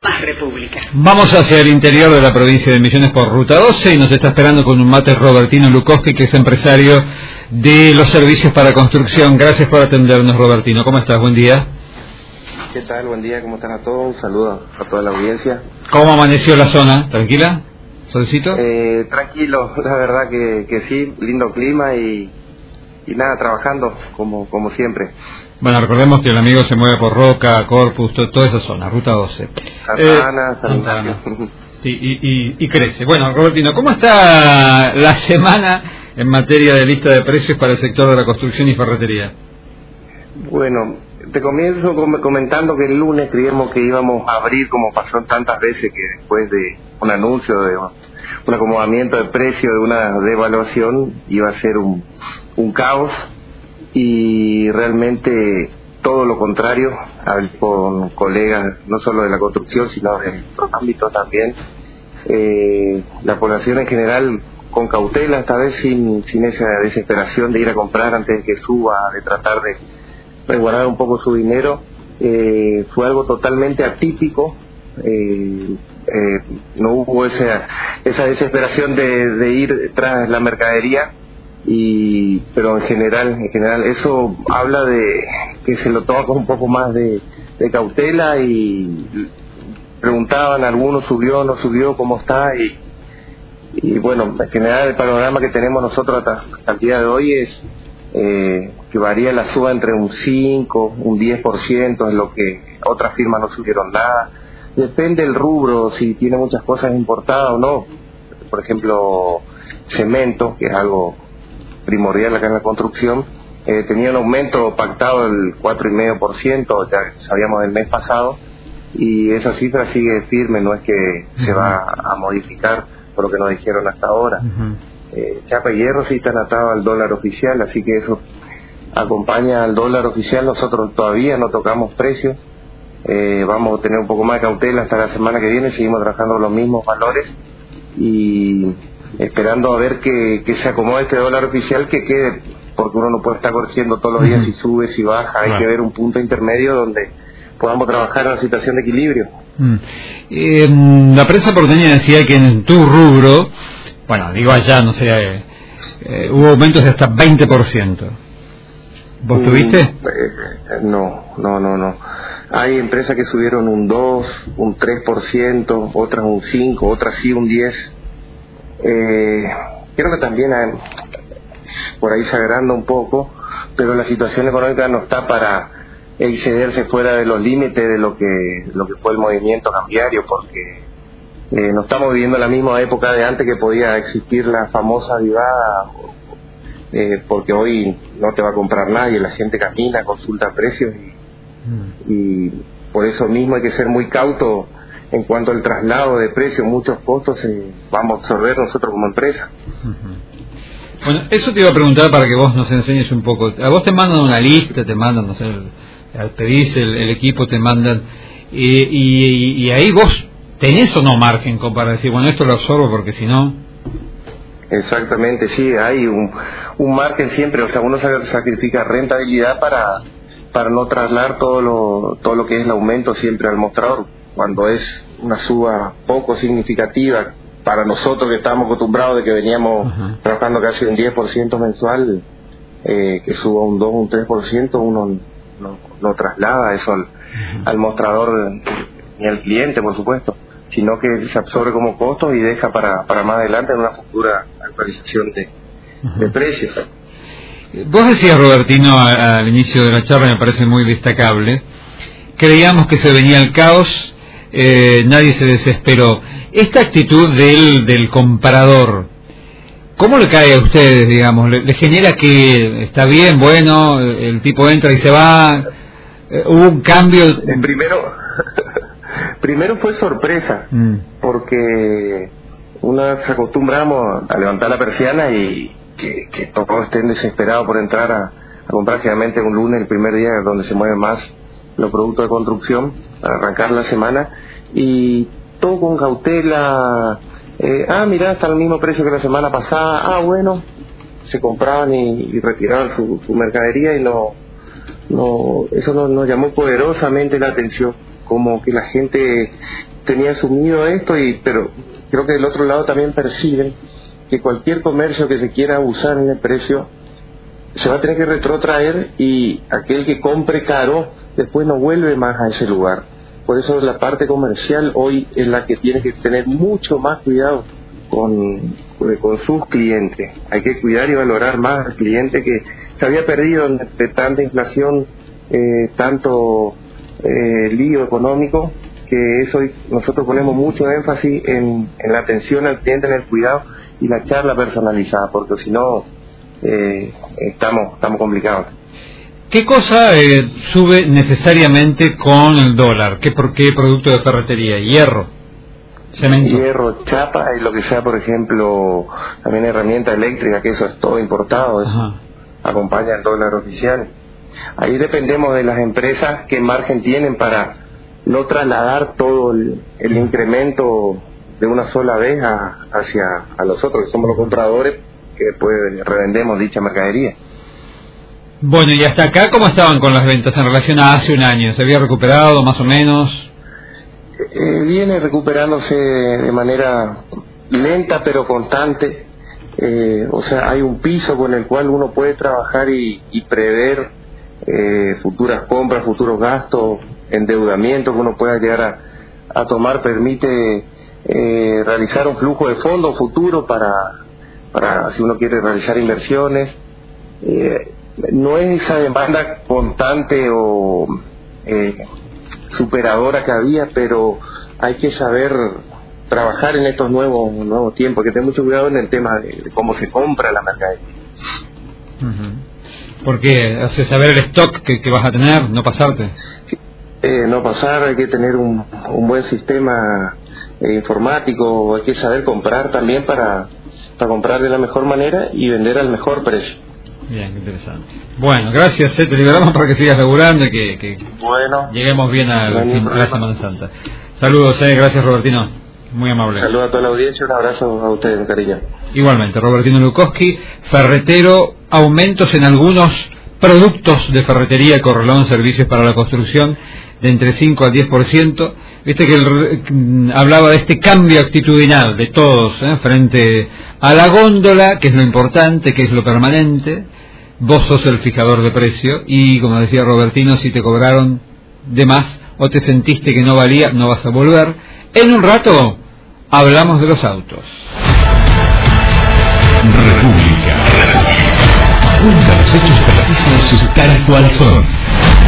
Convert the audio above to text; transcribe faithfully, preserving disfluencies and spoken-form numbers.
Más República. Vamos hacia el interior de la provincia de Misiones por Ruta doce y nos está esperando con un mate Robertino Lukowski, que es empresario de los servicios para construcción. Gracias por atendernos, Robertino. ¿Cómo estás? Buen día. ¿Qué tal? Buen día, ¿cómo están a todos? Un saludo a toda la audiencia. ¿Cómo amaneció la zona? ¿Tranquila? ¿Solcito? Eh, tranquilo, la verdad que, que sí, lindo clima y, y nada, trabajando como, como siempre. Bueno, recordemos que el amigo se mueve por Roca, Corpus, to, toda esa zona, Ruta doce. Santa Ana, eh, San Santa Ana. Ignacio. Sí, y, y, y crece. Bueno, Robertino, ¿cómo está la semana en materia de lista de precios para el sector de la construcción y ferretería? Bueno, te comienzo com- comentando que el lunes creíamos que íbamos a abrir, como pasó tantas veces, que después de un anuncio de un acomodamiento de precio, de una devaluación, iba a ser un, un caos, y realmente todo lo contrario. Hablé con colegas no solo de la construcción sino de otros ámbitos también. Eh, la población en general con cautela, esta vez sin, sin esa desesperación de ir a comprar antes de que suba, de tratar de resguardar un poco su dinero. Eh, fue algo totalmente atípico. Eh, eh, no hubo esa, esa desesperación de, de ir tras la mercadería. Y pero en general en general eso habla de que se lo toma con un poco más de, de cautela, y preguntaban algunos, subió, no subió, cómo está, y, y bueno, en general el panorama que tenemos nosotros hasta, hasta el día de hoy es eh, que varía la suba entre un cinco, un diez por ciento, en lo que otras firmas no subieron nada. Depende del rubro, si tiene muchas cosas importadas o no. Por ejemplo, cemento, que es algo primordial acá en la construcción, eh, tenía un aumento pactado del cuatro coma cinco por ciento, ya sabíamos del mes pasado, y esa cifra sigue firme, no es que uh-huh. se va a modificar por lo que nos dijeron hasta ahora. Uh-huh. eh, chapa y hierro sí están atados al dólar oficial, así que eso acompaña al dólar oficial. Nosotros todavía no tocamos precios, eh, vamos a tener un poco más de cautela hasta la semana que viene, seguimos trabajando con los mismos valores y esperando a ver que, que se acomode este dólar oficial, que quede, porque uno no puede estar corrigiendo todos los días si sube, si baja. Hay que ver un punto intermedio donde podamos trabajar en una situación de equilibrio. Mm. Eh, la prensa porteña decía que en tu rubro, bueno, digo allá, no sé, eh, eh, hubo aumentos de hasta veinte por ciento. ¿Vos Mm, tuviste? Eh, no, no, no, no. Hay empresas que subieron un dos, un tres por ciento, otras un cinco, otras sí un diez por ciento. Eh, creo que también hay, por ahí se agranda un poco, pero la situación económica no está para excederse fuera de los límites de lo que lo que fue el movimiento cambiario, porque eh, no estamos viviendo la misma época de antes, que podía existir la famosa vivada, eh, porque hoy no te va a comprar nadie, la gente camina, consulta precios, y, y por eso mismo hay que ser muy cauto en cuanto al traslado de precios. Muchos costos eh, vamos a absorber nosotros como empresa. Uh-huh. Bueno, eso te iba a preguntar para que vos nos enseñes un poco. A vos te mandan una lista, te mandan, no sé, el, pedís el, el equipo, te mandan, y, y, y ahí vos tenés o no margen como para decir, bueno, esto lo absorbo porque si no... Exactamente, sí, hay un, un margen siempre. O sea, uno sacrifica rentabilidad para para no trasladar todo lo todo lo que es el aumento siempre al mostrador. Cuando es una suba poco significativa para nosotros, que estábamos acostumbrados de que veníamos uh-huh. trabajando casi un diez por ciento mensual, eh, que suba un dos, un tres por ciento, uno no, no traslada eso al, uh-huh. al mostrador ni al cliente, por supuesto, sino que se absorbe como costo y deja para, para más adelante en una futura actualización de, uh-huh. de precios. Vos decías, Robertino, a, al inicio de la charla, me parece muy destacable, creíamos que se venía el caos. Eh, nadie se desesperó. Esta actitud del, del comprador, ¿cómo le cae a ustedes, digamos? ¿Le, le genera que está bien, bueno, el tipo entra y se va? Eh, ¿Hubo un cambio? Eh, primero, primero fue sorpresa, mm. porque una vez acostumbramos a levantar la persiana y que, que todos estén desesperados por entrar a, a comprar. Generalmente un lunes, el primer día donde se mueven más los productos de construcción, para arrancar la semana, y todo con cautela. eh, ah, mirá, está al mismo precio que la semana pasada. Ah, bueno, se compraban y, y retiraban su, su mercadería, y no, no eso nos, nos llamó poderosamente la atención. como que la gente tenía asumido esto, y pero creo que del otro lado también perciben que cualquier comercio que se quiera abusar en el precio se va a tener que retrotraer, y aquel que compre caro después no vuelve más a ese lugar. Por eso la parte comercial hoy es la que tiene que tener mucho más cuidado con, con sus clientes. Hay que cuidar y valorar más al cliente, que se había perdido de tanta inflación, eh, tanto eh, lío económico, que eso nosotros ponemos mucho énfasis en, en la atención al cliente, en el cuidado y la charla personalizada, porque si no eh, estamos estamos complicados. ¿Qué cosa eh, sube necesariamente con el dólar? ¿Qué, por qué producto de ferretería? ¿Hierro? ¿Cemento? Hierro, chapa y lo que sea, por ejemplo, también herramienta eléctrica, que eso es todo importado, eso Ajá. acompaña el dólar oficial. Ahí dependemos de las empresas qué margen tienen para no trasladar todo el, el incremento de una sola vez a, hacia a nosotros, que somos los compradores, que después revendemos dicha mercadería. Bueno, y hasta acá, ¿cómo estaban con las ventas en relación a hace un año? ¿Se había recuperado más o menos? Eh, viene recuperándose de manera lenta pero constante. Eh, o sea, hay un piso con el cual uno puede trabajar y, y prever eh, futuras compras, futuros gastos, endeudamiento que uno pueda llegar a, a tomar. Permite eh, realizar un flujo de fondos futuro para, para si uno quiere realizar inversiones. Eh, no es esa demanda constante o eh, superadora que había, pero hay que saber trabajar en estos nuevos nuevos tiempos, hay que tener mucho cuidado en el tema de, de cómo se compra la mercadería. Uh-huh. ¿Por qué? ¿Hace saber el stock que, que vas a tener? ¿No pasarte? Sí. Eh, no pasar, hay que tener un, un buen sistema eh, informático, hay que saber comprar también para, para comprar de la mejor manera y vender al mejor precio. Bien, qué interesante. Bueno, gracias, eh, te liberamos para que sigas laburando y que, que bueno, lleguemos bien a la Semana Santa. Saludos, eh, gracias Robertino, muy amable. Saludos a toda la audiencia, un abrazo a ustedes, cariño. Igualmente, Robertino Lukowski, ferretero, aumentos en algunos productos de ferretería, corralón, servicios para la construcción, de entre cinco al diez por ciento. Viste que el, hablaba de este cambio actitudinal de todos, ¿eh? frente a la góndola, que es lo importante, que es lo permanente. Vos sos el fijador de precio y, como decía Robertino, si te cobraron de más o te sentiste que no valía, no vas a volver. En un rato hablamos de los autos. República. Cuenta los hechos precisos tal cual son.